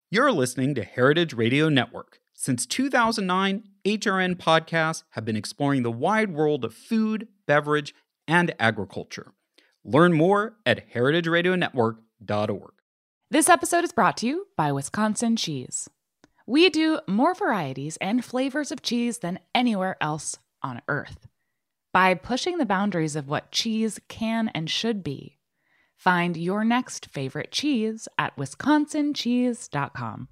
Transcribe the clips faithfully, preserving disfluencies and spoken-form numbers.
You're listening to Heritage Radio Network. Since two thousand nine, H R N podcasts have been exploring the wide world of food, beverage, and agriculture. Learn more at heritage radio network dot org. This episode is brought to you by Wisconsin Cheese. We do more varieties and flavors of cheese than anywhere else on Earth. By pushing the boundaries of what cheese can and should be, find your next favorite cheese at wisconsin cheese dot com.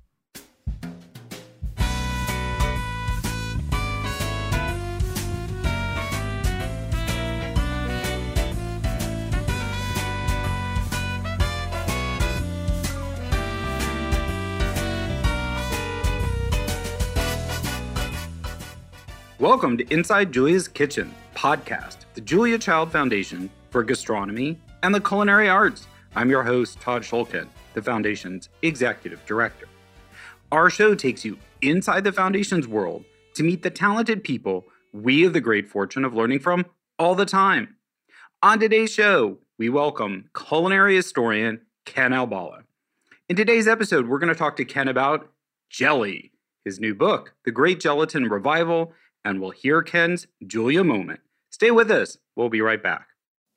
Welcome to Inside Julia's Kitchen podcast, the Julia Child Foundation for Gastronomy and the Culinary Arts. I'm your host, Todd Schulkin, the Foundation's Executive Director. Our show takes you inside the Foundation's world to meet the talented people we have the great fortune of learning from all the time. On today's show, we welcome culinary historian Ken Albala. In today's episode, we're going to talk to Ken about jelly, his new book, The Great Gelatin Revival, and we'll hear Ken's Julia moment. Stay with us. We'll be right back.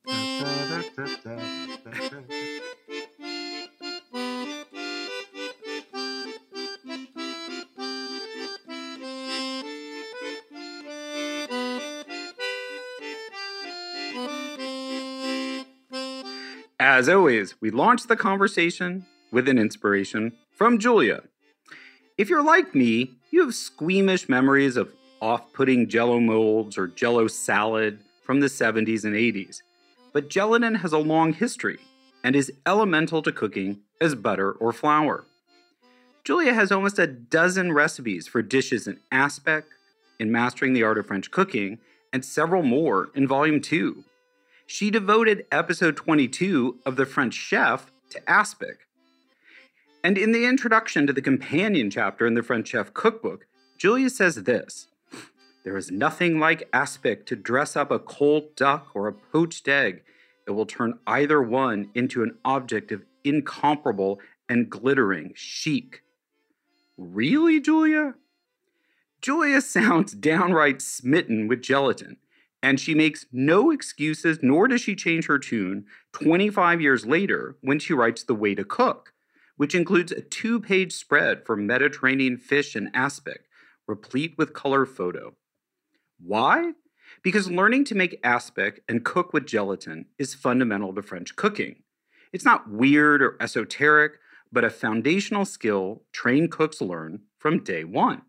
As always, we launch the conversation with an inspiration from Julia. If you're like me, you have squeamish memories of off-putting Jell-O molds or Jell-O salad from the seventies and eighties. But gelatin has a long history and is elemental to cooking as butter or flour. Julia has almost a dozen recipes for dishes in Aspic, in Mastering the Art of French Cooking, and several more in Volume two. She devoted episode twenty-two of The French Chef to Aspic. And in the introduction to the companion chapter in the French Chef Cookbook, Julia says this: "There is nothing like aspic to dress up a cold duck or a poached egg. It will turn either one into an object of incomparable and glittering chic." Really, Julia? Julia sounds downright smitten with gelatin, and she makes no excuses, nor does she change her tune twenty-five years later when she writes The Way to Cook, which includes a two-page spread for Mediterranean fish and aspic, replete with color photo. Why? Because learning to make aspic and cook with gelatin is fundamental to French cooking. It's not weird or esoteric, but a foundational skill trained cooks learn from day one.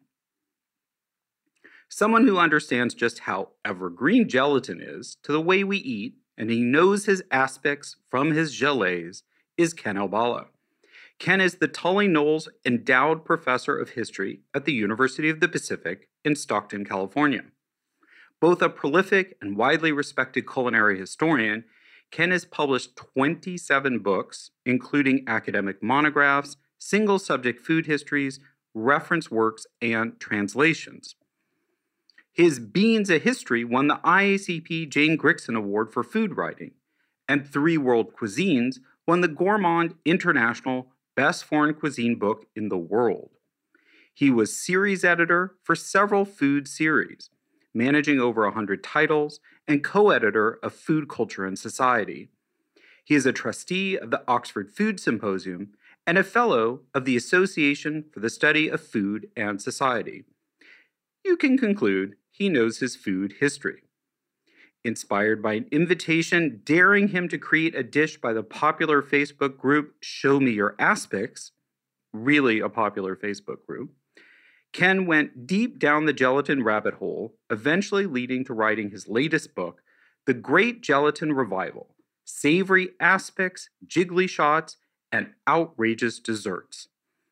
Someone who understands just how evergreen gelatin is to the way we eat, and he knows his aspics from his gelées, is Ken Albala. Ken is the Tully Knowles Endowed Professor of History at the University of the Pacific in Stockton, California. Both a prolific and widely respected culinary historian, Ken has published twenty-seven books, including academic monographs, single-subject food histories, reference works, and translations. His Beans: A History won the I A C P Jane Grixon Award for Food Writing, and Three World Cuisines won the Gourmand International Best Foreign Cuisine Book in the World. He was series editor for several food series, managing over one hundred titles, and co-editor of Food Culture and Society. He is a trustee of the Oxford Food Symposium and a fellow of the Association for the Study of Food and Society. You can conclude he knows his food history. Inspired by an invitation daring him to create a dish by the popular Facebook group Show Me Your Aspics, really a popular Facebook group, Ken went deep down the gelatin rabbit hole, eventually leading to writing his latest book, The Great Gelatin Revival: Savory Aspics, Jiggly Shots, and Outrageous Desserts.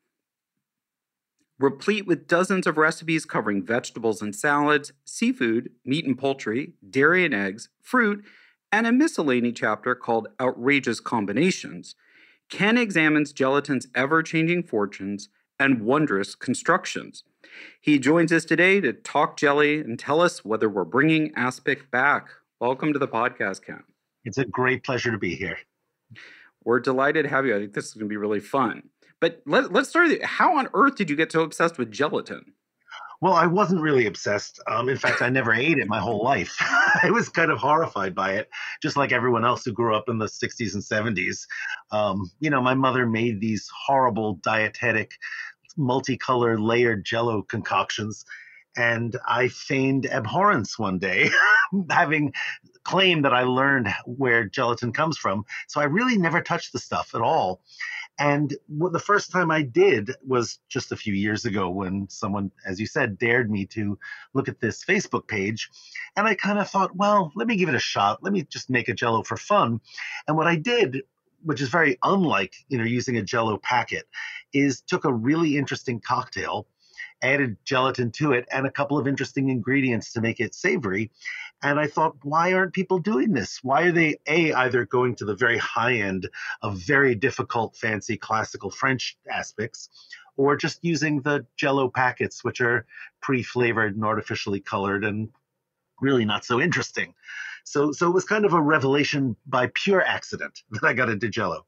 Replete with dozens of recipes covering vegetables and salads, seafood, meat and poultry, dairy and eggs, fruit, and a miscellany chapter called Outrageous Combinations, Ken examines gelatin's ever-changing fortunes and wondrous constructions. He joins us today to talk jelly and tell us whether we're bringing aspic back. Welcome to the podcast, Ken. It's a great pleasure to be here. We're delighted to have you. I think this is going to be really fun. But let, let's start. with- How on earth did you get so obsessed with gelatin? Well, I wasn't really obsessed. Um, in fact, I never ate it my whole life. I was kind of horrified by it, just like everyone else who grew up in the sixties and seventies. Um, you know, my mother made these horrible dietetic, multicolored, layered jello concoctions. And I feigned abhorrence one day, having claimed that I learned where gelatin comes from. So I really never touched the stuff at all. And the first time I did was just a few years ago when someone, as you said, dared me to look at this Facebook page. And I kind of thought, well, let me give it a shot. Let me just make a Jello for fun. And what I did, which is very unlike, you know, using a Jello packet, is took a really interesting cocktail, added gelatin to it, and a couple of interesting ingredients to make it savory. And I thought, why aren't people doing this? Why are they, A, either going to the very high end of very difficult, fancy, classical French aspects, or just using the Jello packets, which are pre-flavored and artificially colored and really not so interesting. So, so it was kind of a revelation by pure accident that I got into Jello.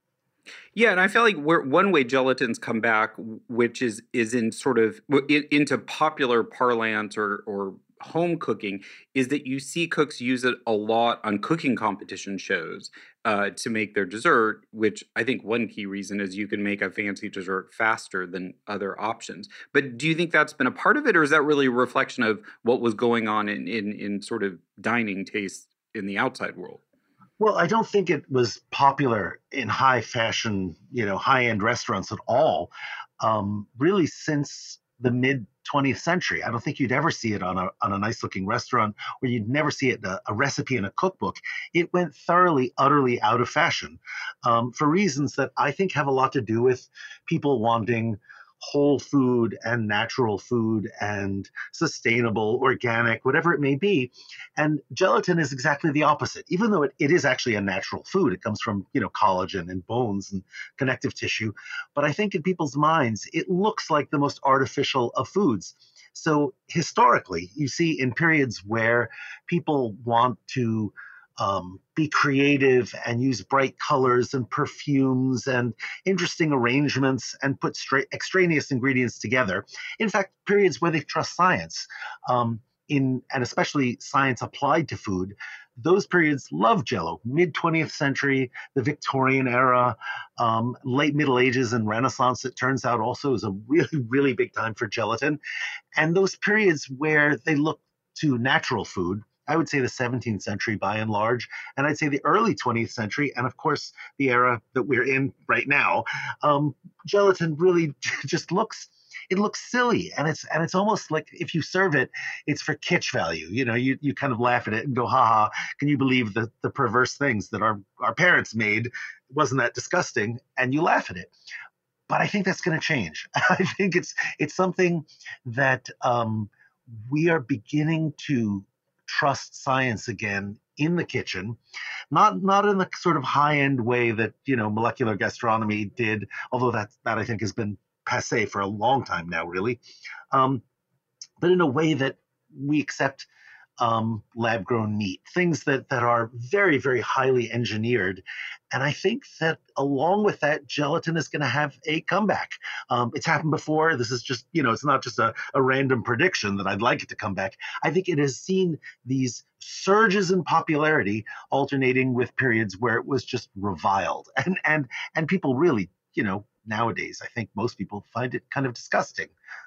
Yeah, and I feel like we're, one way gelatins come back, which is is in sort of in, into popular parlance or or home cooking, is that you see cooks use it a lot on cooking competition shows uh, to make their dessert. Which I think one key reason is you can make a fancy dessert faster than other options. But do you think that's been a part of it, or is that really a reflection of what was going on in in, in sort of dining tastes in the outside world? Well, I don't think it was popular in high fashion, you know, high end restaurants at all, um, really since the mid twentieth century. I don't think you'd ever see it on a on a nice looking restaurant, or you'd never see it in a, a recipe in a cookbook. It went thoroughly, utterly out of fashion um, for reasons that I think have a lot to do with people wanting whole food and natural food and sustainable, organic, whatever it may be. And gelatin is exactly the opposite. Even though it, it is actually a natural food, it comes from, you know, collagen and bones and connective tissue. But I think in people's minds, it looks like the most artificial of foods. So historically, you see in periods where people want to um, be creative and use bright colors and perfumes and interesting arrangements and put straight extraneous ingredients together. In fact, periods where they trust science, um, in and especially science applied to food, those periods love Jello. Mid twentieth century, the Victorian era, um, late Middle Ages and Renaissance, it turns out also is a really, really big time for gelatin. And those periods where they look to natural food, I would say the seventeenth century by and large, and I'd say the early twentieth century, and of course the era that we're in right now, um, gelatin really just looks, it looks silly, and it's and it's almost like if you serve it, it's for kitsch value. You know, you you kind of laugh at it and go, ha ha, can you believe the the perverse things that our our parents made? Wasn't that disgusting? And you laugh at it. But I think that's going to change. I think it's it's something that um, we are beginning to trust science again in the kitchen, not not in the sort of high end way that, you know, molecular gastronomy did, although that that I think has been passé for a long time now, really, um, but in a way that we accept um, lab grown meat, things that that are very, very highly engineered. And I think that along with that, gelatin is going to have a comeback. Um, it's happened before. This is just, you know, it's not just a, a random prediction that I'd like it to come back. I think it has seen these surges in popularity alternating with periods where it was just reviled. And and and people really, you know, nowadays, I think most people find it kind of disgusting.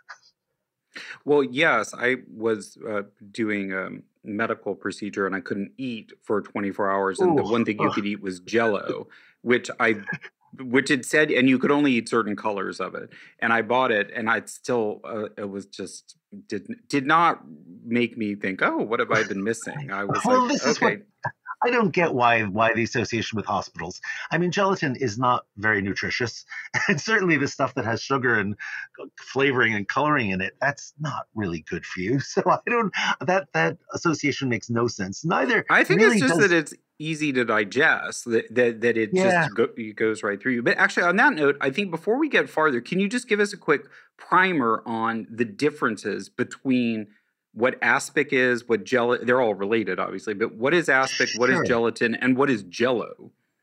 Well, yes, I was uh, doing a medical procedure and I couldn't eat for twenty-four hours, and the Oh, one thing you could eat was Jello, which I, which it said, and you could only eat certain colors of it. And I bought it, and I still, uh, it was just did did not make me think, oh, what have I been missing? I was like, well, this is what okay. I don't get why why the association with hospitals. I mean, gelatin is not very nutritious, and certainly the stuff that has sugar and flavoring and coloring in it, that's not really good for you. So I don't that that association makes no sense. Neither I think it's really just does. that it's easy to digest, that that, that it Yeah, just go, it goes right through you. But actually, on that note, I think before we get farther, can you just give us a quick primer on the differences between what aspic is, what gel? They're all related, obviously, but what is aspic, what is sure. gelatin, and what is Jello?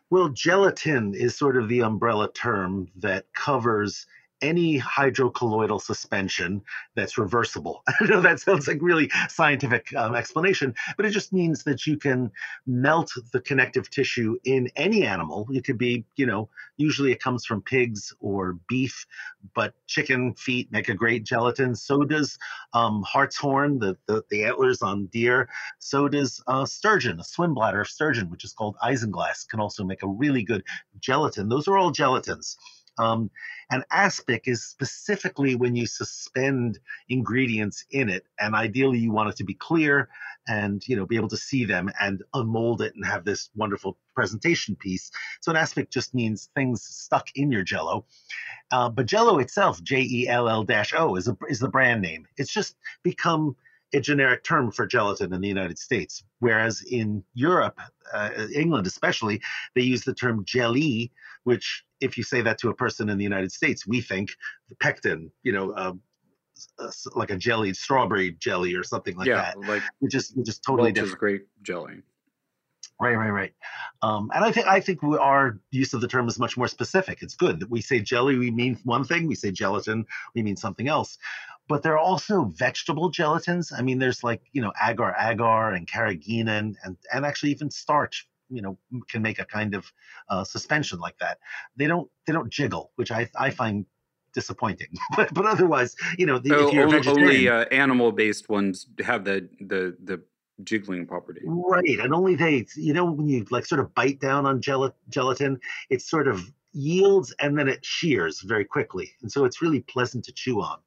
Well, gelatin is sort of the umbrella term that covers any hydrocolloidal suspension that's reversible. I know that sounds like really scientific um, explanation, but it just means that you can melt the connective tissue in any animal. It could be, you know, usually it comes from pigs or beef, but chicken feet make a great gelatin. So does um, hartshorn, the, the, the antlers on deer. So does uh, sturgeon, a swim bladder of sturgeon, which is called isinglass, can also make a really good gelatin. Those are all gelatins. Um, and aspic is specifically when you suspend ingredients in it, and ideally you want it to be clear and, you know, be able to see them and unmold it and have this wonderful presentation piece. So an aspic just means things stuck in your Jello. Uh, but Jello itself, J E L L O, is a, is the brand name. It's just become a generic term for gelatin in the United States, whereas in Europe, uh, England especially, they use the term jelly, which if you say that to a person in the United States, we think pectin, you know, uh, uh, like a jellied strawberry jelly or something like yeah, that, like which is which is totally Welch's different. grape jelly. Right, right, right. Um, and I think I think we, our use of the term is much more specific. It's good that we say jelly, we mean one thing. We say gelatin, we mean something else. But there are also vegetable gelatins. I mean, there's like, you know, agar agar and carrageenan and and actually even starch, you know, can make a kind of uh, suspension like that. They don't they don't jiggle, which I I find disappointing. but but otherwise, you know, the, Oh, if you're a only, vegetarian, only uh, animal-based ones have the the the jiggling property. right, and only they, you know, when you like sort of bite down on gel- gelatin, it sort of yields and then it shears very quickly, and so it's really pleasant to chew on.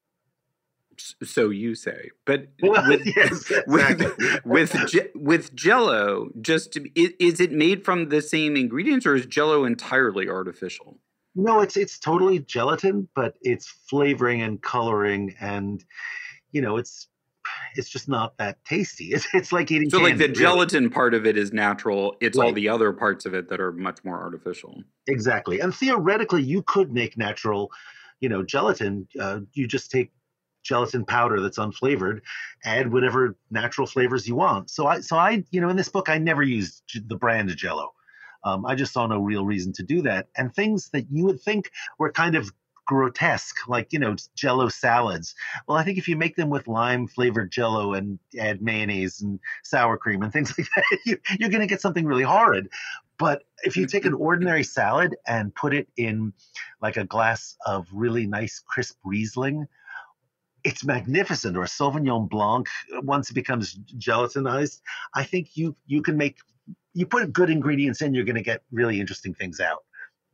So you say, but Well, with yes, exactly. with with, Je- with Jello, just to, is, is it made from the same ingredients, or is Jello entirely artificial? No, it's it's totally gelatin, but it's flavoring and coloring, and you know, it's it's just not that tasty. It's it's like eating So, candy, like the really. gelatin part of it is natural. It's all Right. the other parts of it that are much more artificial. Exactly. And theoretically, you could make natural, you know, gelatin. Uh, you just take gelatin powder that's unflavored, add whatever natural flavors you want. So I, so I, you know, in this book, I never used j- the brand Jello. Um, I just saw no real reason to do that. And things that you would think were kind of grotesque, like, you know, Jello salads. Well, I think if you make them with lime flavored Jello and add mayonnaise and sour cream and things like that, you, you're going to get something really horrid. But if you take an ordinary salad and put it in like a glass of really nice crisp Riesling, it's magnificent. Or a Sauvignon Blanc, once it becomes gelatinized, I think you you can make, you put good ingredients in, you're going to get really interesting things out.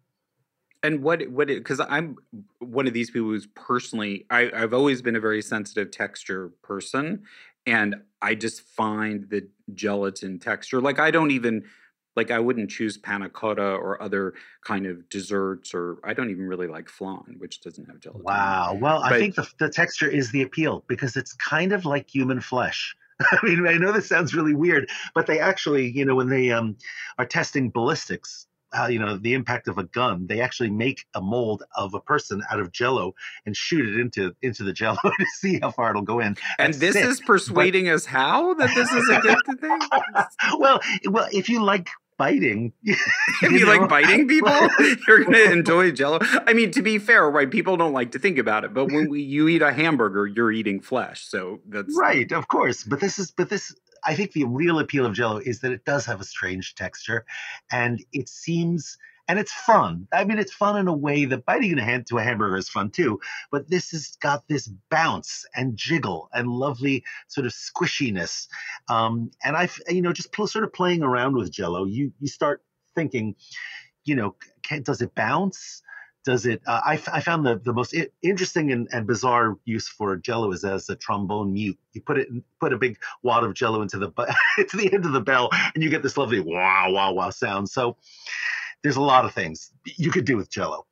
And what what because I'm one of these people who's personally I, I've always been a very sensitive texture person, and I just find the gelatin texture, like I don't even like I wouldn't choose panna cotta or other kind of desserts, or I don't even really like flan, which doesn't have gelatin in it. Wow. Well, I But think the, the texture is the appeal because it's kind of like human flesh. I mean, I know this sounds really weird, but they actually, you know, when they um, are testing ballistics, uh, you know, the impact of a gun, they actually make a mold of a person out of Jello and shoot it into into the Jello to see how far it'll go in. and That's this sick, is but persuading us how that this is a good thing. well, well, if you like biting, you If you know, like biting people, you're going to enjoy Jello. I mean, to be fair, right? People don't like to think about it, but when we, you eat a hamburger, you're eating flesh. So that's right, of course. But this is, but this, I think the real appeal of Jello is that it does have a strange texture, and it seems, and it's fun. I mean, it's fun in a way that biting a hand to a hamburger is fun too. But this has got this bounce and jiggle and lovely sort of squishiness. Um, and I've, you know, just pl- sort of playing around with Jello, you you start thinking, you know, can, does it bounce? Does it? Uh, I, f- I found the, the most I- interesting and, and bizarre use for Jello is as a trombone mute. You put it, in, put a big wad of Jello into the bu- to the end of the bell, and you get this lovely wow wow wow sound. So there's a lot of things you could do with Jello.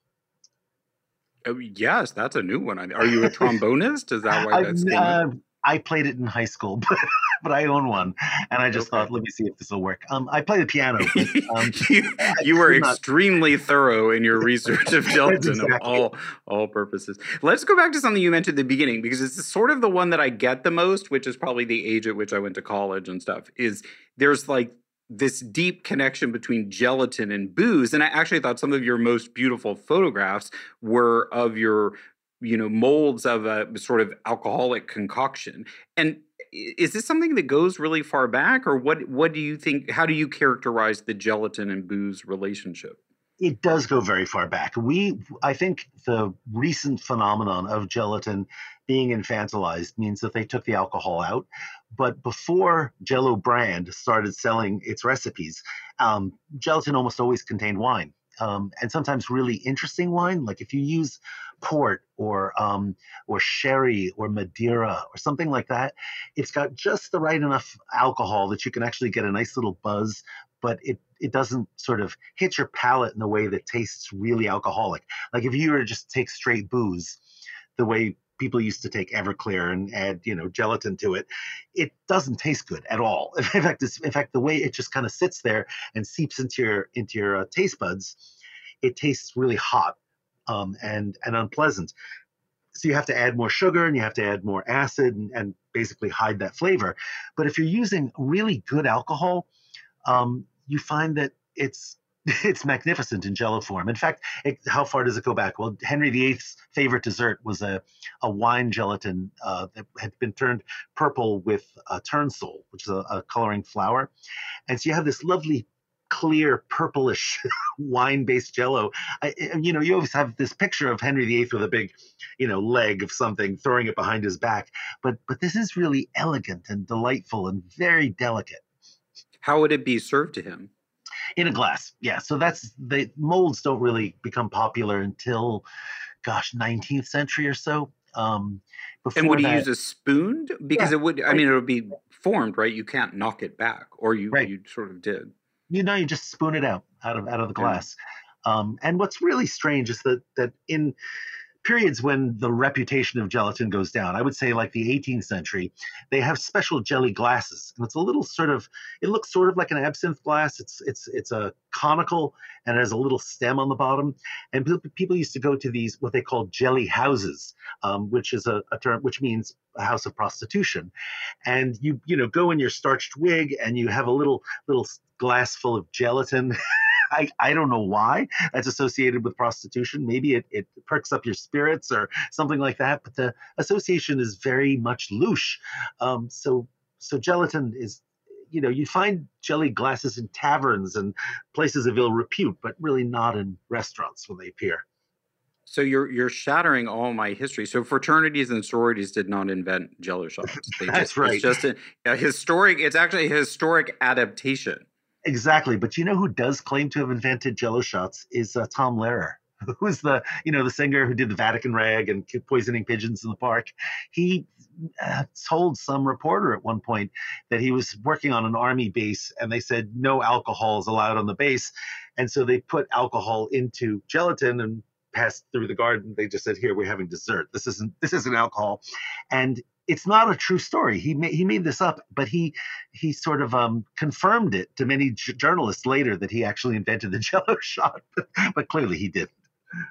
oh, yes, that's a new one. Are you a trombonist? Is that why I that's came uh, up? I played it in high school, but, but I own one, and I just Okay. thought, let me see if this will work. Um, I play the piano, but um, you, I you were could not. extremely thorough in your research of That's gelatin of exactly it. all all purposes. Let's go back to something you mentioned at the beginning, because it's sort of the one that I get the most, which is probably the age at which I went to college and stuff. Is there's like this deep connection between gelatin and booze. And I actually thought some of your most beautiful photographs were of your, you know, molds of a sort of alcoholic concoction. And is this something that goes really far back, or what, what do you think, how do you characterize the gelatin and booze relationship? It does go very far back. We, I think the recent phenomenon of gelatin being infantilized means that they took the alcohol out. But before Jell-O brand started selling its recipes, um, gelatin almost always contained wine. Um, and sometimes really interesting wine. Like if you use port or um, or sherry or Madeira or something like that, it's got just the right enough alcohol that you can actually get a nice little buzz, but it it doesn't sort of hit your palate in a way that tastes really alcoholic. Like if you were to just take straight booze, the way people used to take Everclear and add, you know, gelatin to it, it doesn't taste good at all. In fact, it's, in fact, the way it just kind of sits there and seeps into your into your uh, taste buds, it tastes really hot um, and and unpleasant. So you have to add more sugar and you have to add more acid and, and basically hide that flavor. But if you're using really good alcohol, um, you find that it's it's magnificent in Jell-O form. In fact, it, how far does it go back? Well, Henry the Eighth's favorite dessert was a, a wine gelatin uh, that had been turned purple with uh, turnsole, which is a, a coloring flower. And so you have this lovely, clear, purplish wine-based Jell-O. I, you know, you always have this picture of Henry the Eighth with a big, you know, leg of something, throwing it behind his back. But but this is really elegant and delightful and very delicate. How would it be served to him? In a glass, yeah. So that's the molds don't really become popular until, gosh, nineteenth century or so. Um, and would he that, use a spoon? Because yeah, it would, I right. mean, it would be formed, right? You can't knock it back, or you right. you sort of did. You know, you just spoon it out out of out of the glass. Yeah. Um, and what's really strange is that that in periods when the reputation of gelatin goes down, I would say like the eighteenth century, they have special jelly glasses, and it's a little sort of, it looks sort of like an absinthe glass. It's it's it's a conical and it has a little stem on the bottom. And people used to go to these what they call jelly houses, um, which is a, a term which means a house of prostitution. And you you know go in your starched wig and you have a little little glass full of gelatin. I, I don't know why that's associated with prostitution. Maybe it, it perks up your spirits or something like that, but the association is very much louche. Um, so so gelatin is, you know, you find jelly glasses in taverns and places of ill repute, but really not in restaurants when they appear. So you're you're shattering all my history. So fraternities and sororities did not invent Jell-O shots. They That's just, right. It's just a, a historic, it's actually a historic adaptation. Exactly, but you know who does claim to have invented Jell-O shots is uh, Tom Lehrer, who was the you know the singer who did the Vatican Rag and poisoning pigeons in the park. He uh, told some reporter at one point that he was working on an army base, and they said no alcohol is allowed on the base, and so they put alcohol into gelatin and passed through the garden. They just said, "Here, we're having dessert. This isn't this isn't alcohol," and it's not a true story. He made, he made this up, but he he sort of um, confirmed it to many j- journalists later that he actually invented the Jell-O shot, but, but clearly he didn't.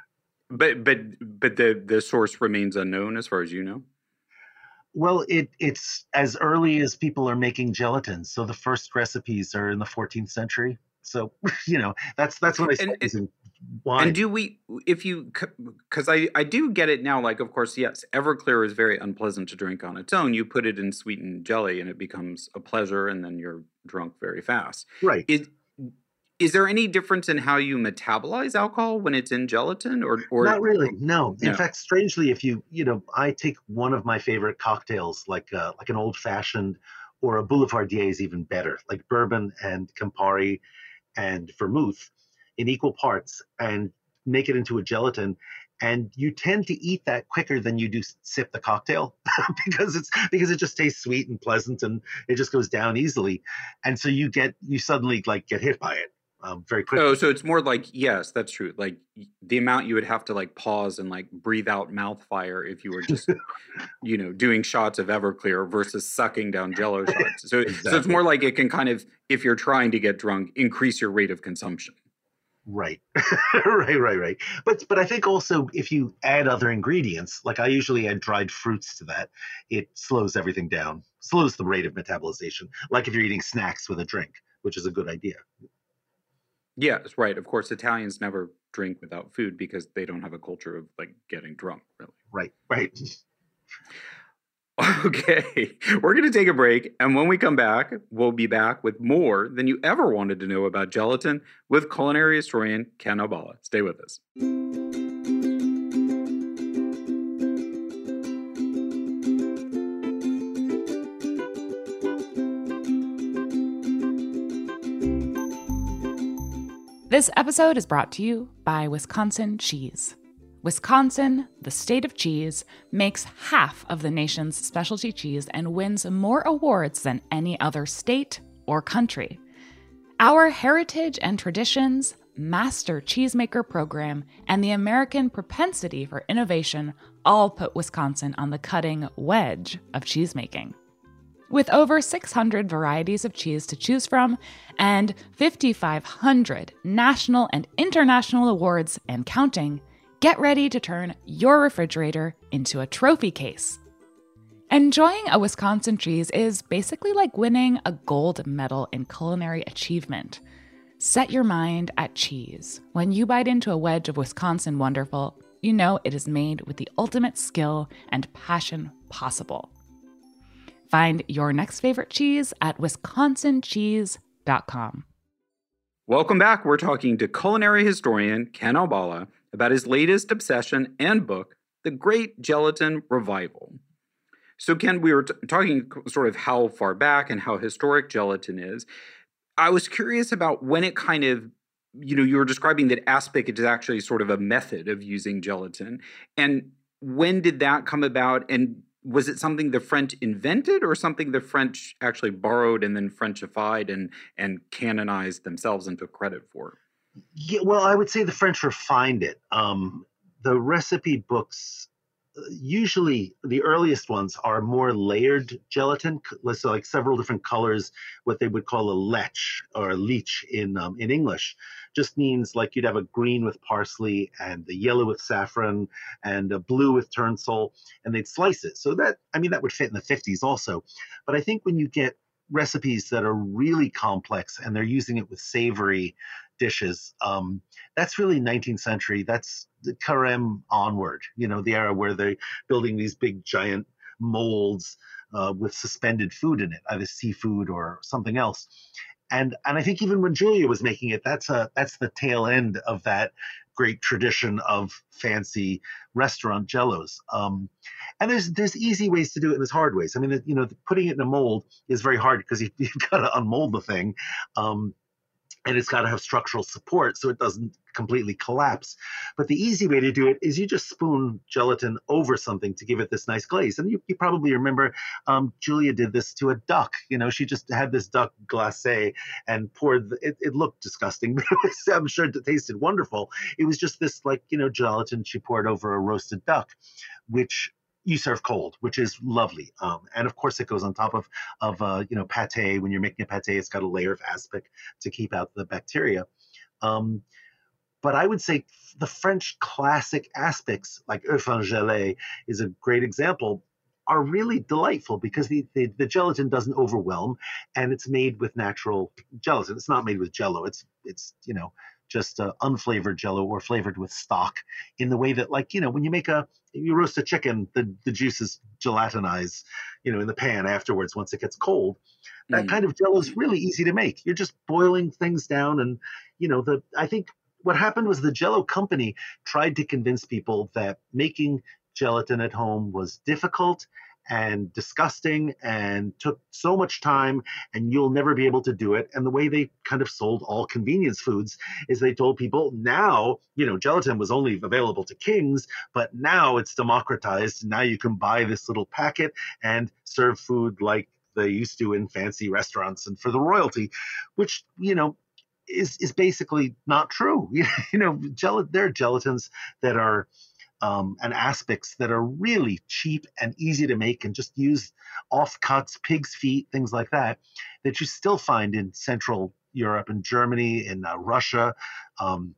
But but but the the source remains unknown as far as you know. Well, it it's as early as people are making gelatin. So the first recipes are in the fourteenth century. So you know that's that's when I started using wine. And do we, if you, because I, I do get it now, like, of course, yes, Everclear is very unpleasant to drink on its own. You put it in sweetened jelly and it becomes a pleasure, and then you're drunk very fast. Right. Is, is there any difference in how you metabolize alcohol when it's in gelatin? or, or Not really, no. In no. fact, strangely, if you, you know, I take one of my favorite cocktails, like uh, like an old fashioned or a Boulevardier is even better, like bourbon and Campari and vermouth in equal parts, and make it into a gelatin, and you tend to eat that quicker than you do sip the cocktail because it's because it just tastes sweet and pleasant and it just goes down easily, and so you get you suddenly like get hit by it um, very quickly. Oh, so it's more like, yes, that's true. Like the amount you would have to like pause and like breathe out mouth fire if you were just you know doing shots of Everclear versus sucking down Jell-O shots. So Exactly. so it's more like it can kind of, if you're trying to get drunk, increase your rate of consumption. Right, right, right, right. But but I think also if you add other ingredients, like I usually add dried fruits to that, it slows everything down, slows the rate of metabolization. Like if you're eating snacks with a drink, which is a good idea. Yeah, that's right. Of course, Italians never drink without food because they don't have a culture of like getting drunk, really. Right, right. Okay, we're going to take a break. And when we come back, we'll be back with more than you ever wanted to know about gelatin with culinary historian Ken Albala. Stay with us. This episode is brought to you by Wisconsin Cheese. Wisconsin, the state of cheese, makes half of the nation's specialty cheese and wins more awards than any other state or country. Our heritage and traditions, master cheesemaker program, and the American propensity for innovation all put Wisconsin on the cutting wedge of cheesemaking. With over six hundred varieties of cheese to choose from and five thousand five hundred national and international awards and counting, get ready to turn your refrigerator into a trophy case. Enjoying a Wisconsin cheese is basically like winning a gold medal in culinary achievement. Set your mind at cheese. When you bite into a wedge of Wisconsin Wonderful, you know it is made with the ultimate skill and passion possible. Find your next favorite cheese at wisconsin cheese dot com. Welcome back. We're talking to culinary historian Ken Albala about his latest obsession and book, The Great Gelatin Revival. So, Ken, we were t- talking sort of how far back and how historic gelatin is. I was curious about when it kind of, you know, you were describing that aspic is actually sort of a method of using gelatin. And when did that come about? And was it something the French invented or something the French actually borrowed and then Frenchified and, and canonized themselves and took credit for? Yeah, well, I would say the French refined it. Um, the recipe books, usually the earliest ones are more layered gelatin, so like several different colors, what they would call a lech or a leech in um, in English. Just means like you'd have a green with parsley and the yellow with saffron and a blue with turnsole, and they'd slice it. So that, I mean, that would fit in the fifties also. But I think when you get recipes that are really complex and they're using it with savory dishes, um, that's really nineteenth century. That's the Carême onward, you know, the era where they're building these big giant molds uh, with suspended food in it, either seafood or something else. And and I think even when Julia was making it, that's a that's the tail end of that great tradition of fancy restaurant jellos. Um, and there's there's easy ways to do it and there's hard ways. I mean, you know, putting it in a mold is very hard because you, you've got to unmold the thing. Um, and it's got to have structural support so it doesn't completely collapse. But the easy way to do it is you just spoon gelatin over something to give it this nice glaze. And you, you probably remember um, Julia did this to a duck. You know, she just had this duck glacé and poured, the, it, it looked disgusting, but it was, I'm sure it tasted wonderful. It was just this like, you know, gelatin she poured over a roasted duck, which you serve cold, which is lovely. Um, and of course, it goes on top of, of uh, you know, pate. When you're making a pate, it's got a layer of aspic to keep out the bacteria. Um, but I would say the French classic aspics, like œuf en gelée, is a great example, are really delightful because the, the, the gelatin doesn't overwhelm, and it's made with natural gelatin. It's not made with Jello. It's, it's you know, just uh, unflavored Jello or flavored with stock in the way that, like, you know, when you make a, you roast a chicken, the, the juices gelatinize, you know, in the pan afterwards once it gets cold. That mm. kind of Jello is really easy to make. You're just boiling things down. And, you know, the I think what happened was the Jello company tried to convince people that making gelatin at home was difficult and disgusting and took so much time and you'll never be able to do it. And the way they kind of sold all convenience foods is they told people now, you know, gelatin was only available to kings, but now it's democratized. Now you can buy this little packet and serve food like they used to in fancy restaurants and for the royalty, which, you know, is is basically not true. You know, gel- there are gelatins that are Um, and aspics that are really cheap and easy to make and just use offcuts, pig's feet, things like that, that you still find in Central Europe and Germany and uh, Russia. Um,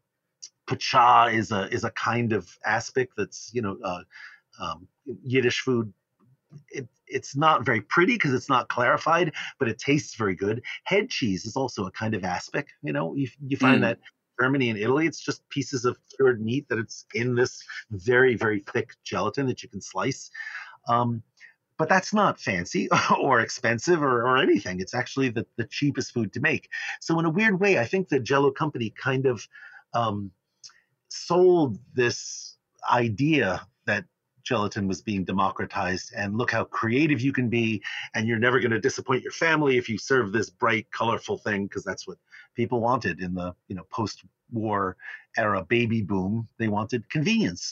Pacha is a is a kind of aspic that's, you know, uh, um, Yiddish food it, it's not very pretty because it's not clarified, but it tastes very good. Head cheese is also a kind of aspic. You know, you, you find Mm. that Germany and Italy, it's just pieces of cured meat that it's in this very, very thick gelatin that you can slice. Um, but that's not fancy or expensive or, or anything. It's actually the, the cheapest food to make. So in a weird way, I think the Jello company kind of um, sold this idea that gelatin was being democratized, and look how creative you can be, and you're never going to disappoint your family if you serve this bright, colorful thing, because that's what people wanted in the you know post-war era baby boom. They wanted convenience.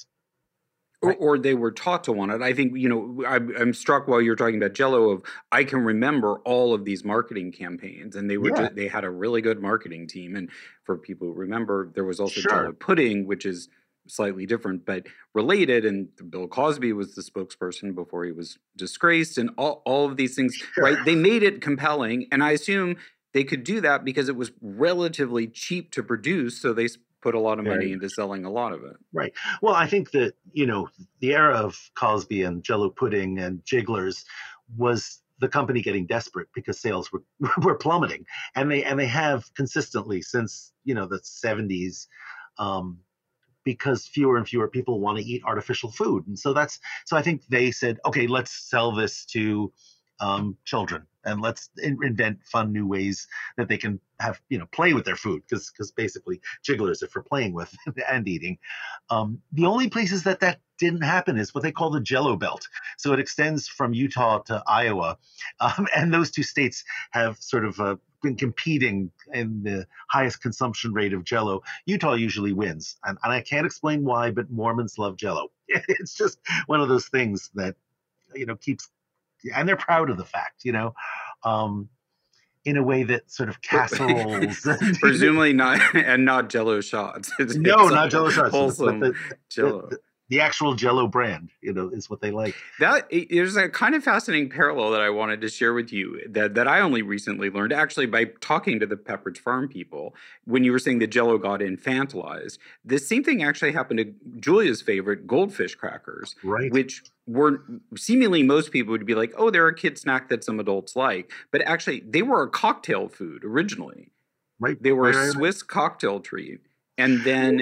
Or, Right. or they were taught to want it. I think, you know, I'm, I'm struck while you're talking about Jello of, I can remember all of these marketing campaigns, and they were Yeah, just, they had a really good marketing team. And for people who remember, there was also Jello sure. pudding, which is slightly different, but related. And Bill Cosby was the spokesperson before he was disgraced, and all, all of these things, Sure. right? They made it compelling. And I assume they could do that because it was relatively cheap to produce. So they put a lot of Very money much. into selling a lot of it. Right. Well, I think that, you know, the era of Cosby and Jello pudding and Jigglers was the company getting desperate because sales were were plummeting, and they and they have consistently since, you know, the seventies, um, because fewer and fewer people want to eat artificial food. And so that's so I think they said, okay, let's sell this to um, children, and let's in- invent fun new ways that they can have, you know, play with their food, because because basically Jigglers are for playing with and eating. Um, the only places that that didn't happen is what they call the Jello Belt. So it extends from Utah to Iowa, um, and those two states have sort of uh, been competing in the highest consumption rate of Jello. Utah usually wins, and, and I can't explain why, but Mormons love Jello. It's just one of those things that you know keeps, and they're proud of the fact, you know. Um, in a way that sort of casseroles. And, Presumably not, and not Jello shots. It's, no, it's not Jello shots, but wholesome the, the, Jello. the the actual Jello brand, you know, is what they like. That there's a kind of fascinating parallel that I wanted to share with you that that I only recently learned, actually, by talking to the Pepperidge Farm people. When you were saying that Jello got infantilized, the same thing actually happened to Julia's favorite Goldfish crackers, Right. which were seemingly most people would be like, oh, they're a kid snack that some adults like, but actually they were a cocktail food originally. Right. They were right, a right, right. Swiss cocktail treat, and then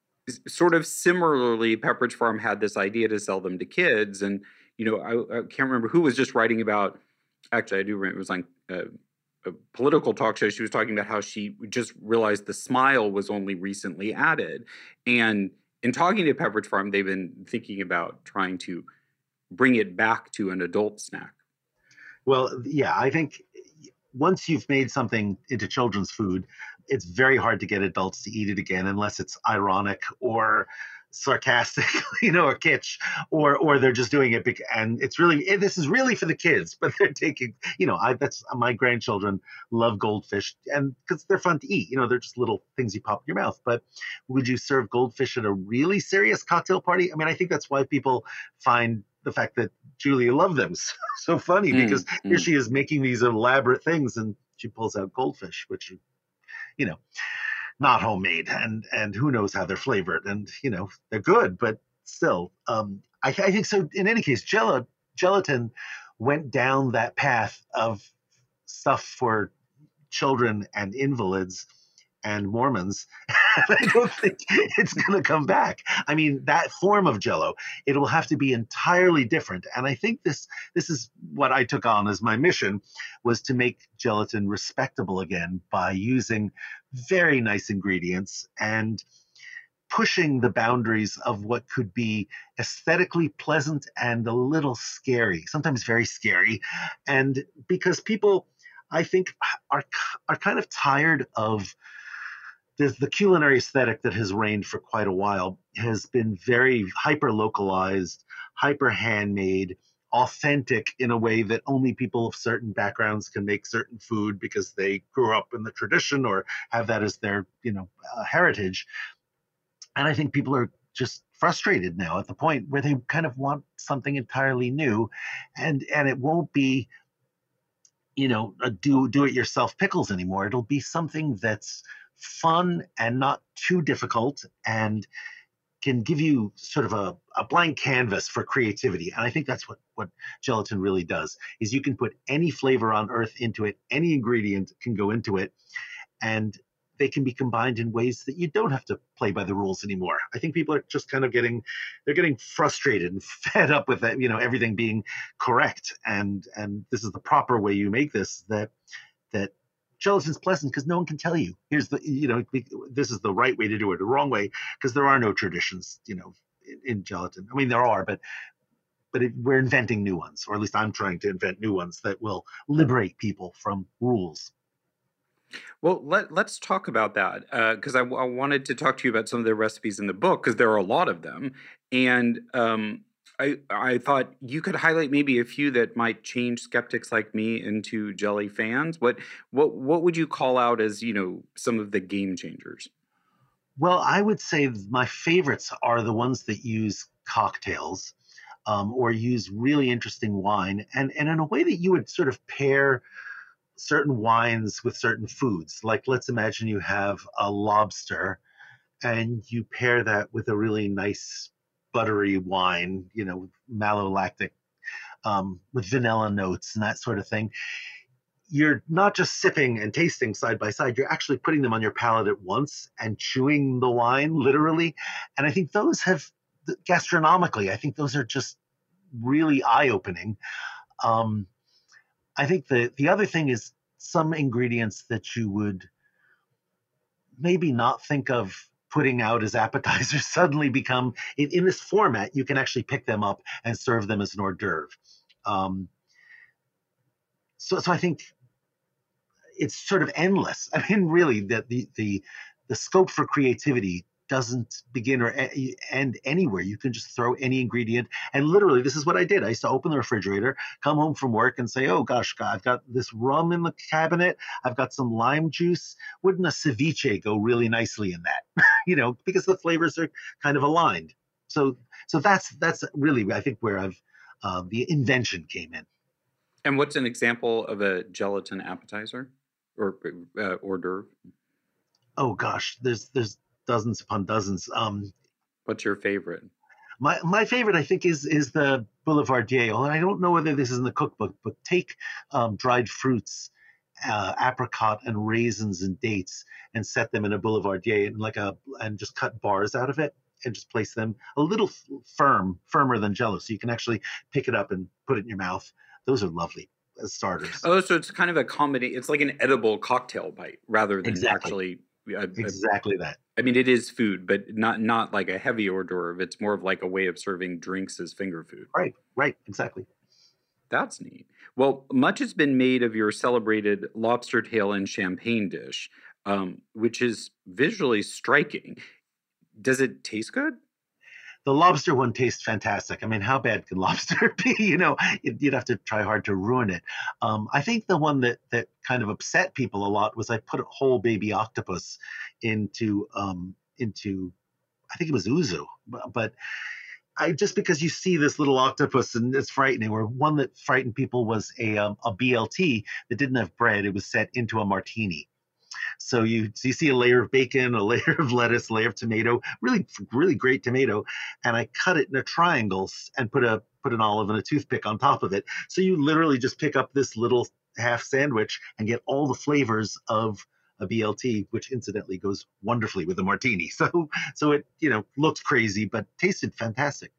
sort of similarly, Pepperidge Farm had this idea to sell them to kids. And, you know, I, I can't remember who was just writing about, actually, I do remember, it was like a, a political talk show. She was talking about how she just realized the smile was only recently added. And in talking to Pepperidge Farm, they've been thinking about trying to bring it back to an adult snack. Well, yeah, I think once you've made something into children's food, it's very hard to get adults to eat it again unless it's ironic or sarcastic, you know, or kitsch, or or they're just doing it because, and it's really eh, this is really for the kids, but they're taking, you know, I that's my grandchildren love goldfish, and because they're fun to eat, you know, they're just little things you pop in your mouth. But would you serve goldfish at a really serious cocktail party? I mean, I think that's why people find the fact that Julia loved them so, so funny, because Mm, here mm. she is making these elaborate things, and she pulls out goldfish, which, you know, not homemade, and and who knows how they're flavored, and you know they're good, but still, um, I, I think so. In any case, Gel- gelatin went down that path of stuff for children and invalids and Mormons. I don't think it's going to come back. I mean, that form of Jello, it will have to be entirely different. And I think this this is what I took on as my mission, was to make gelatin respectable again by using very nice ingredients and pushing the boundaries of what could be aesthetically pleasant and a little scary, sometimes very scary. And because people, I think, are are kind of tired of the, the culinary aesthetic that has reigned for quite a while has been very hyper localized, hyper handmade, authentic in a way that only people of certain backgrounds can make certain food because they grew up in the tradition or have that as their, you know, uh, heritage. And I think people are just frustrated now at the point where they kind of want something entirely new, and and it won't be, you know, a do do it yourself pickles anymore. It'll be something that's fun and not too difficult, and can give you sort of a, a blank canvas for creativity. And I think that's what, what gelatin really does, is you can put any flavor on earth into it, any ingredient can go into it, and they can be combined in ways that you don't have to play by the rules anymore. I think people are just kind of getting, they're getting frustrated and fed up with that, you know, everything being correct. And, and this is the proper way you make this, that, that gelatin's pleasant because no one can tell you, here's the, you know, this is the right way to do it, the wrong way, because there are no traditions, you know, in, in gelatin. I mean, there are, but, but it, we're inventing new ones, or at least I'm trying to invent new ones that will liberate people from rules. Well, let, let's talk about that, because uh, I, I wanted to talk to you about some of the recipes in the book, because there are a lot of them. And um, I, I thought you could highlight maybe a few that might change skeptics like me into jelly fans. What, what, what would you call out as, you know, some of the game changers? Well, I would say my favorites are the ones that use cocktails um, or use really interesting wine, and, and in a way that you would sort of pair certain wines with certain foods. Like, let's imagine you have a lobster and you pair that with a really nice buttery wine, you know, malolactic, um, with vanilla notes and that sort of thing. You're not just sipping and tasting side by side, you're actually putting them on your palate at once and chewing the wine literally. And I think those have, gastronomically, I think those are just really eye-opening. Um, I think the, the other thing is some ingredients that you would maybe not think of putting out as appetizers suddenly become, in, in this format, you can actually pick them up and serve them as an hors d'oeuvre. Um, so, so I think it's sort of endless. I mean, really, the, the, the, the scope for creativity doesn't begin or end anywhere. You can just throw any ingredient. And literally, this is what I did. I used to open the refrigerator, come home from work and say, oh gosh, God, I've got this rum in the cabinet. I've got some lime juice. Wouldn't a ceviche go really nicely in that? You know, because the flavors are kind of aligned. So, so that's, that's really, I think, where I've, uh, the invention came in. And what's an example of a gelatin appetizer or uh, hors d'oeuvre? Oh gosh, there's, there's, dozens upon dozens. Um, What's your favorite? My my favorite, I think, is is the boulevardier. And I don't know whether this is in the cookbook, but take um, dried fruits, uh, apricot and raisins and dates, and set them in a boulevardier and like a and just cut bars out of it and just place them a little firm, firmer than Jell-O, so you can actually pick it up and put it in your mouth. Those are lovely as starters. Oh, so it's kind of a combination. It's like an edible cocktail bite rather than exactly. actually. A, exactly a, that. I mean, it is food, but not not like a heavy hors d'oeuvre. It's more of like a way of serving drinks as finger food. Right, right, exactly. That's neat. Well, much has been made of your celebrated lobster tail and champagne dish, um, which is visually striking. Does it taste good? The lobster one tastes fantastic. I mean, how bad can lobster be? You know, you'd have to try hard to ruin it. Um, I think the one that that kind of upset people a lot was I put a whole baby octopus into um, into, I think it was Uzu, but, but I just because you see this little octopus and it's frightening. Or one that frightened people was a um, a B L T that didn't have bread. It was set into a martini. So you, so you see a layer of bacon, a layer of lettuce, a layer of tomato, really, really great tomato. And I cut it in a triangle and put a put an olive and a toothpick on top of it. So you literally just pick up this little half sandwich and get all the flavors of a B L T, which incidentally goes wonderfully with a martini. So, so it, you know, looked crazy, but tasted fantastic.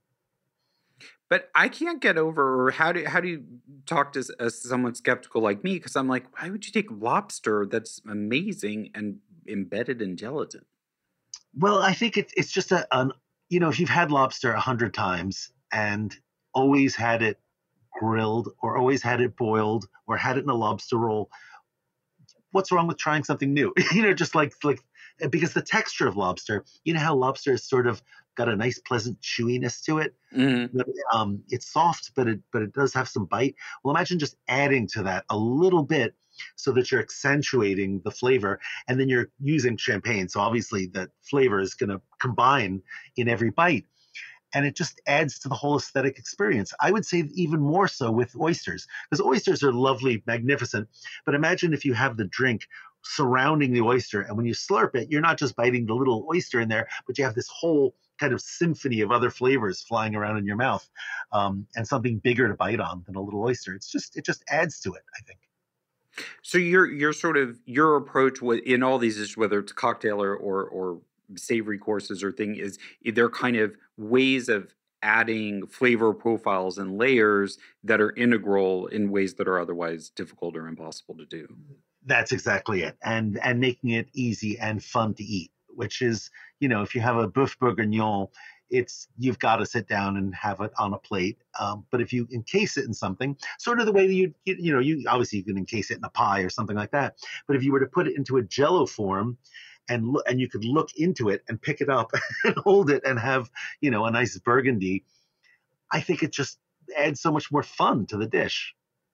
But I can't get over, or how do how do you talk to uh, someone skeptical like me? Because I'm like, why would you take lobster that's amazing and embedded in gelatin? Well, I think it's it's just a, an, you know, if you've had lobster a hundred times and always had it grilled or always had it boiled or had it in a lobster roll, what's wrong with trying something new? You know, just like like because the texture of lobster, you know how lobster is sort of got a nice pleasant chewiness to it. Mm-hmm. Um, it's soft, but it but it does have some bite. Well, imagine just adding to that a little bit so that you're accentuating the flavor, and then you're using champagne. So obviously that flavor is going to combine in every bite. And it just adds to the whole aesthetic experience. I would say even more so with oysters, because oysters are lovely, magnificent. But imagine if you have the drink surrounding the oyster, and when you slurp it, you're not just biting the little oyster in there, but you have this whole kind of symphony of other flavors flying around in your mouth, um, and something bigger to bite on than a little oyster. It's just it just adds to it, I think. So your your sort of your approach with in all these dishes, whether it's cocktail or or, or savory courses or thing, is they're kind of ways of adding flavor profiles and layers that are integral in ways that are otherwise difficult or impossible to do. That's exactly it. And and making it easy and fun to eat, which is, you know, if you have a boeuf bourguignon, it's you've got to sit down and have it on a plate. Um, but if you encase it in something, sort of the way that you you you know, you obviously you can encase it in a pie or something like that. But if you were to put it into a Jello form, and look, and you could look into it and pick it up and hold it and have, you know, a nice burgundy, I think it just adds so much more fun to the dish.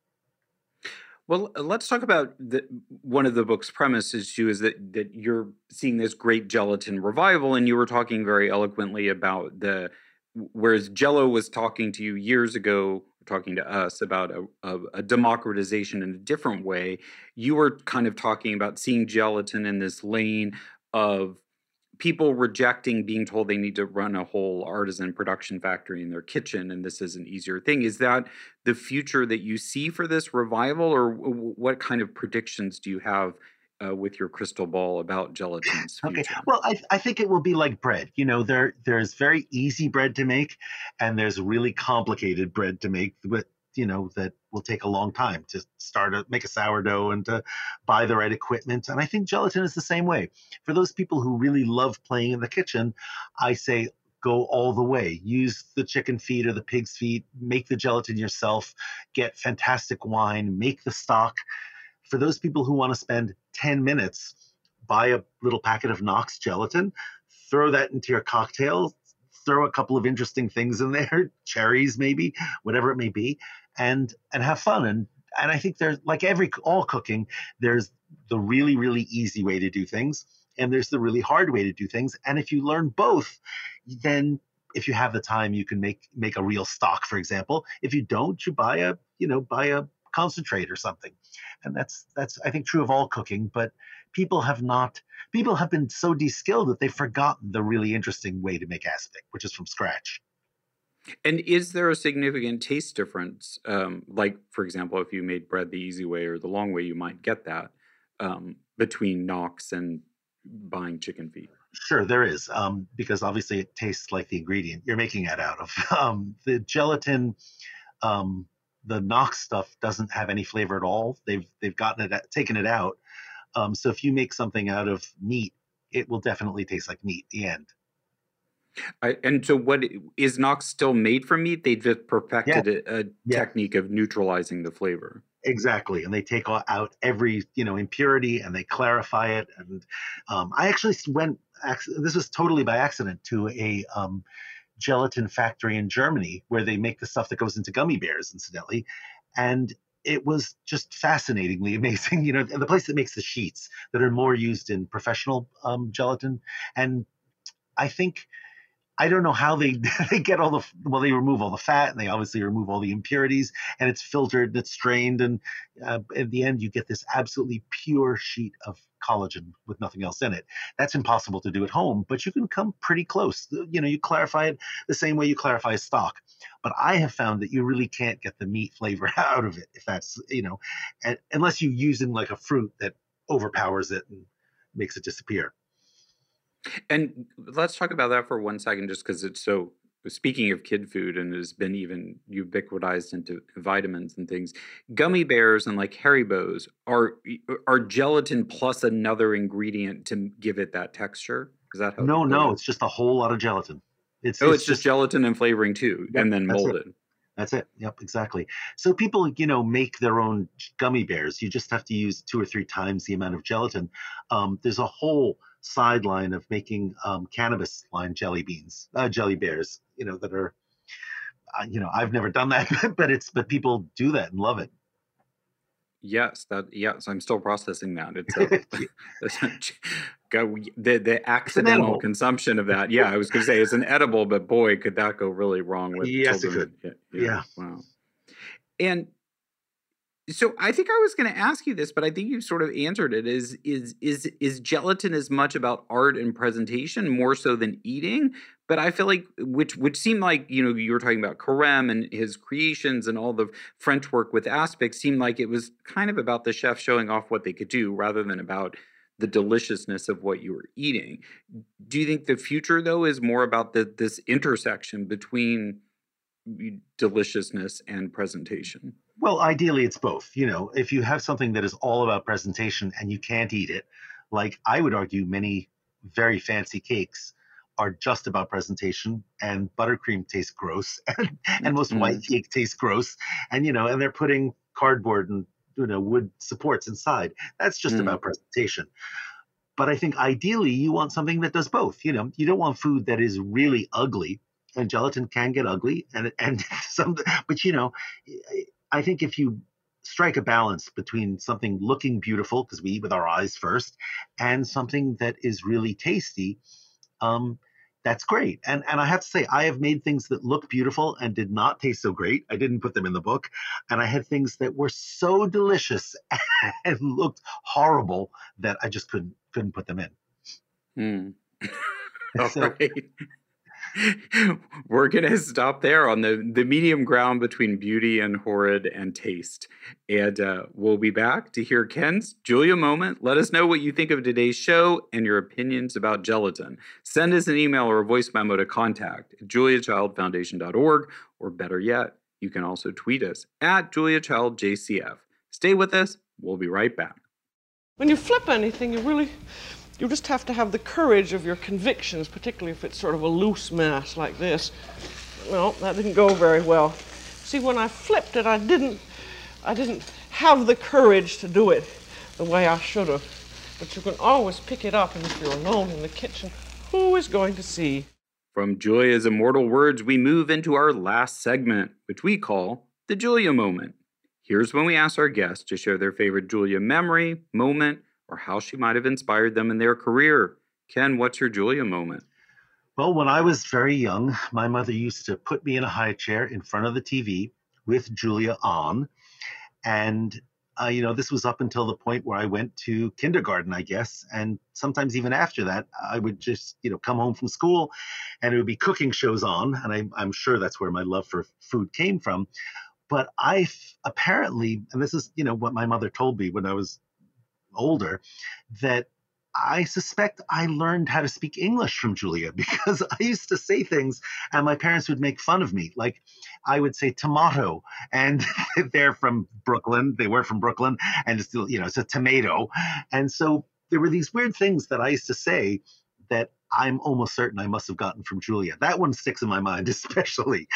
Well, uh, let's talk about the, one of the book's premises too is that that you're seeing this great gelatin revival, and you were talking very eloquently about the whereas Jello was talking to you years ago, talking to us about a, a, a democratization in a different way. You were kind of talking about seeing gelatin in this lane of people rejecting being told they need to run a whole artisan production factory in their kitchen and this is an easier thing. Is that the future that you see for this revival, or w- what kind of predictions do you have uh, with your crystal ball about gelatin's Okay. future? Well, I, I think it will be like bread. You know, there there's very easy bread to make, and there's really complicated bread to make with, you know, that will take a long time to start to make a sourdough and to buy the right equipment. And I think gelatin is the same way. For those people who really love playing in the kitchen, I say go all the way. Use the chicken feet or the pig's feet, make the gelatin yourself, get fantastic wine, make the stock. For those people who want to spend ten minutes, buy a little packet of Knox gelatin, throw that into your cocktail, throw a couple of interesting things in there, cherries maybe, whatever it may be, and and have fun. And and I think there's, like every all cooking, there's the really really easy way to do things, and there's the really hard way to do things. And if you learn both, then if you have the time, you can make make a real stock, for example. If you don't, you buy a you know buy a concentrate or something. And that's that's I think true of all cooking. But people have not people have been so de-skilled that they've forgotten the really interesting way to make aspic, which is from scratch. And is there a significant taste difference? Um, like, for example, if you made bread the easy way or the long way, you might get that um, between Knox and buying chicken feet. Sure, there is, um, because obviously it tastes like the ingredient you're making it out of. Um, the gelatin, um, the Knox stuff doesn't have any flavor at all. They've they've gotten it taken it out. Um, so if you make something out of meat, it will definitely taste like meat. The end. I, and so, what is Knox still made from meat? They just Yeah, perfected a, a yeah, technique of neutralizing the flavor. exactly. And they take o- out every you know impurity and they clarify it. And um, I actually went. acc- This was totally by accident to a um, gelatin factory in Germany where they make the stuff that goes into gummy bears, incidentally. And it was just fascinatingly amazing. You know, the place that makes the sheets that are more used in professional um, gelatin. And I think I don't know how they they get all the well they remove all the fat and they obviously remove all the impurities and it's filtered and it's strained and uh, in the end you get this absolutely pure sheet of collagen with nothing else in it. That's impossible to do at home, but you can come pretty close. You know, you clarify it the same way you clarify stock. But I have found that you really can't get the meat flavor out of it if that's you know, and, unless you use in like a fruit that overpowers it and makes it disappear. And let's talk about that for one second, just because it's so. Speaking of kid food, and has been even ubiquitized into vitamins and things, gummy bears and like Haribo's are are gelatin plus another ingredient to give it that texture. Is that how No, what no, it? it's just a whole lot of gelatin. It's Oh, it's it's just just gelatin and flavoring too, yep, and then that's it. molded. That's it. Yep, exactly. So people, you know, make their own gummy bears. You just have to use two or three times the amount of gelatin. Um, there's a whole sideline of making um, cannabis line jelly beans, uh, jelly bears. You know that are, uh, you know, I've never done that, but it's but people do that and love it. Yes, that yes, I'm still processing that. It's a go the the It's an accidental edible. consumption of that. Yeah, I was going to say it's an edible, but boy, could that go really wrong with Yes, it children. could. Yeah, yeah, Yeah. wow. And so I think I was going to ask you this, but I think you've sort of answered it. Is is is is gelatin as much about art and presentation more so than eating? But I feel like, which which seemed like, you know, you were talking about Carême and his creations and all the French work with aspics seemed like it was kind of about the chef showing off what they could do rather than about the deliciousness of what you were eating. Do you think the future, though, is more about the, this intersection between deliciousness and presentation? Well, ideally, it's both. You know, if you have something that is all about presentation and you can't eat it, like I would argue many very fancy cakes are just about presentation, and buttercream tastes gross, and, and most Mm. white cake tastes gross, and you know, and they're putting cardboard and you know wood supports inside. That's just Mm. about presentation. But I think ideally you want something that does both. You know, you don't want food that is really ugly, and gelatin can get ugly, and and some. But you know, I think if you strike a balance between something looking beautiful, because we eat with our eyes first, and something that is really tasty, um, that's great. And and I have to say, I have made things that look beautiful and did not taste so great. I didn't put them in the book. And I had things that were so delicious and looked horrible that I just couldn't couldn't put them in. Mm. All So right. We're going to stop there on the, the medium ground between beauty and horrid and taste. And uh, we'll be back to hear Ken's Julia moment. Let us know what you think of today's show and your opinions about gelatin. Send us an email or a voice memo to contact at julia child foundation dot org, or better yet, you can also tweet us at julia child j c f. Stay with us. We'll be right back. When you flip anything, you really, you just have to have the courage of your convictions, particularly if it's sort of a loose mass like this. Well, that didn't go very well. See, when I flipped it, I didn't, I didn't have the courage to do it the way I should have. But you can always pick it up, and if you're alone in the kitchen, who is going to see? From Julia's immortal words, we move into our last segment, which we call the Julia moment. Here's when we ask our guests to share their favorite Julia memory, moment, or how she might have inspired them in their career. Ken, what's your Julia moment? Well, when I was very young, my mother used to put me in a high chair in front of the T V with Julia on. And, uh, you know, this was up until the point where I went to kindergarten, I guess. And sometimes even after that, I would just, you know, come home from school and it would be cooking shows on. And I, I'm sure that's where my love for food came from. But I apparently, and this is, you know, what my mother told me when I was older, that I suspect I learned how to speak English from Julia, because I used to say things and my parents would make fun of me. Like I would say tomato, and they're from Brooklyn. They were from Brooklyn, and it's still, you know, it's a tomato. And so there were these weird things that I used to say that I'm almost certain I must have gotten from Julia. That one sticks in my mind, especially.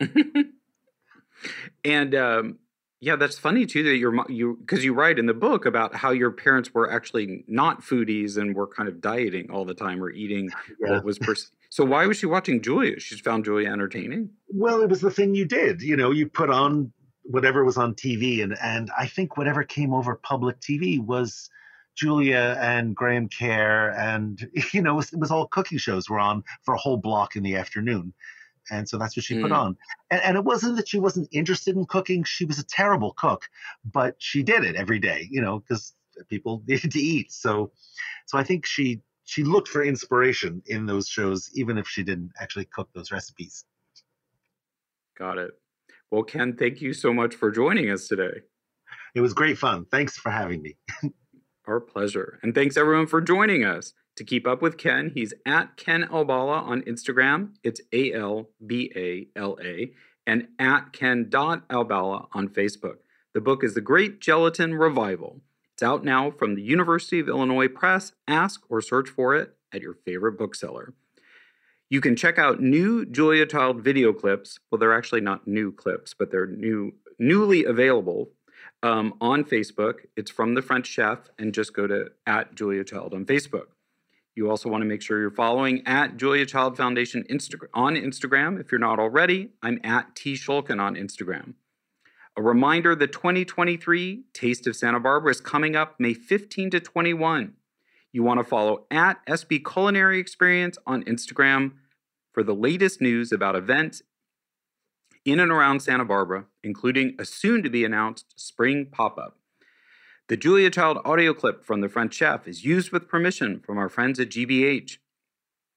And um, yeah, that's funny too that your mo- you because you write in the book about how your parents were actually not foodies and were kind of dieting all the time or eating Yeah. what was pers- so why was she watching Julia? She found Julia entertaining. Well, it was the thing you did. You know, you put on whatever was on T V, and and I think whatever came over public T V was Julia and Graham Kerr, and you know, it was, it was all cooking shows were on for a whole block in the afternoon. And so that's what she put Mm. on. And, and it wasn't that she wasn't interested in cooking. She was a terrible cook, but she did it every day, you know, because people needed to eat. So, so I think she she looked for inspiration in those shows, even if she didn't actually cook those recipes. Got it. Well, Ken, thank you so much for joining us today. It was great fun. Thanks for having me. Our pleasure. And thanks everyone for joining us. To keep up with Ken, he's at Ken Albala on Instagram. It's A L B A L A. And at ken dot albala on Facebook. The book is The Great Gelatin Revival. It's out now from the University of Illinois Press. Ask or search for it at your favorite bookseller. You can check out new Julia Child video clips. Well, they're actually not new clips, but they're new, newly available um, on Facebook. It's from the French chef, and just go to at Julia Child on Facebook. You also want to make sure you're following at Julia Child Foundation Insta- on Instagram. If you're not already, I'm at T Shulkin on Instagram. A reminder, the twenty twenty-three Taste of Santa Barbara is coming up May fifteenth to twenty-first. You want to follow at S B Culinary Experience on Instagram for the latest news about events in and around Santa Barbara, including a soon-to-be-announced spring pop-up. The Julia Child audio clip from the French chef is used with permission from our friends at G B H.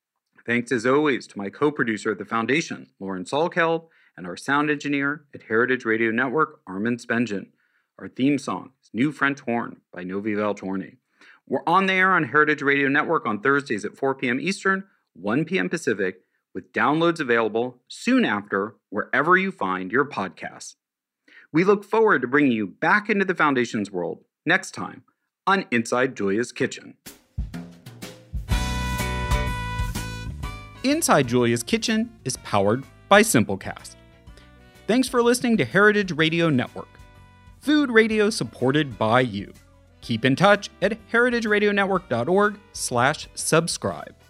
Thanks as always to my co-producer at the Foundation, Lauren Salkeld, and our sound engineer at Heritage Radio Network, Armin Spengen. Our theme song is New French Horn by Novi Valtorni. We're on the air on Heritage Radio Network on Thursdays at four p.m. Eastern, one p.m. Pacific, with downloads available soon after wherever you find your podcasts. We look forward to bringing you back into the Foundation's world next time on Inside Julia's Kitchen. Inside Julia's Kitchen is powered by Simplecast. Thanks for listening to Heritage Radio Network, food radio supported by you. Keep in touch at heritageradionetwork.org slash subscribe.